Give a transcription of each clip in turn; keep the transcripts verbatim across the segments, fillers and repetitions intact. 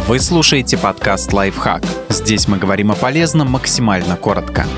Вы слушаете подкаст «Лайфхак». Здесь мы говорим о полезном максимально коротко.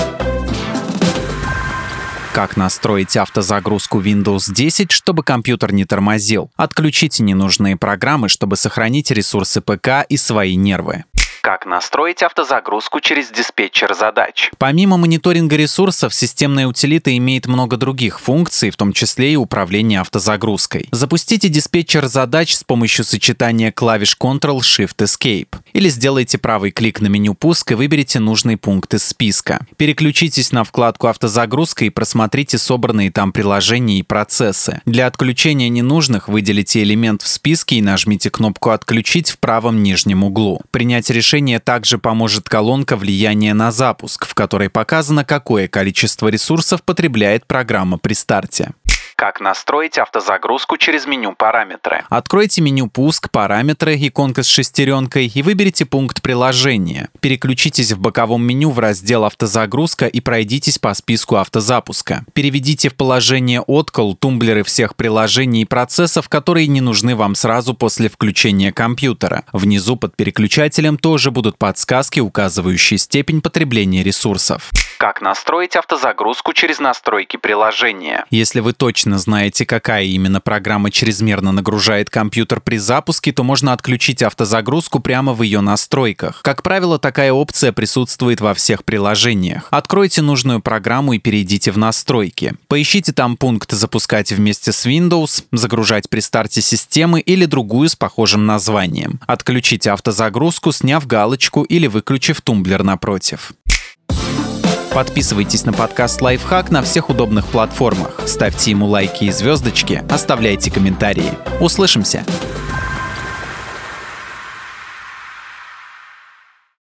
Как настроить автозагрузку Windows десять, чтобы компьютер не тормозил? Отключите ненужные программы, чтобы сохранить ресурсы ПК и свои нервы. Как настроить автозагрузку через диспетчер задач? Помимо мониторинга ресурсов, системная утилита имеет много других функций, в том числе и управление автозагрузкой. Запустите диспетчер задач с помощью сочетания клавиш контрол-шифт-эскейп. Или сделайте правый клик на меню «Пуск» и выберите нужный пункт из списка. Переключитесь на вкладку «Автозагрузка» и просмотрите собранные там приложения и процессы. Для отключения ненужных выделите элемент в списке и нажмите кнопку «Отключить» в правом нижнем углу. Принять решение также поможет колонка «Влияние на запуск», в которой показано, какое количество ресурсов потребляет программа при старте. Как настроить автозагрузку через меню «Параметры». Откройте меню «Пуск», «Параметры», иконка с шестеренкой и выберите пункт «Приложения». Переключитесь в боковом меню в раздел «Автозагрузка» и пройдитесь по списку автозапуска. Переведите в положение «Откл» тумблеры всех приложений и процессов, которые не нужны вам сразу после включения компьютера. Внизу под переключателем тоже будут подсказки, указывающие степень потребления ресурсов. Как настроить автозагрузку через настройки приложения? Если вы точно знаете, какая именно программа чрезмерно нагружает компьютер при запуске, то можно отключить автозагрузку прямо в ее настройках. Как правило, такая опция присутствует во всех приложениях. Откройте нужную программу и перейдите в настройки. Поищите там пункт «Запускать вместе с Windows», «Загружать при старте системы» или другую с похожим названием. Отключите автозагрузку, сняв галочку или выключив тумблер напротив. Подписывайтесь на подкаст «Лайфхак» на всех удобных платформах. Ставьте ему лайки и звездочки, оставляйте комментарии. Услышимся!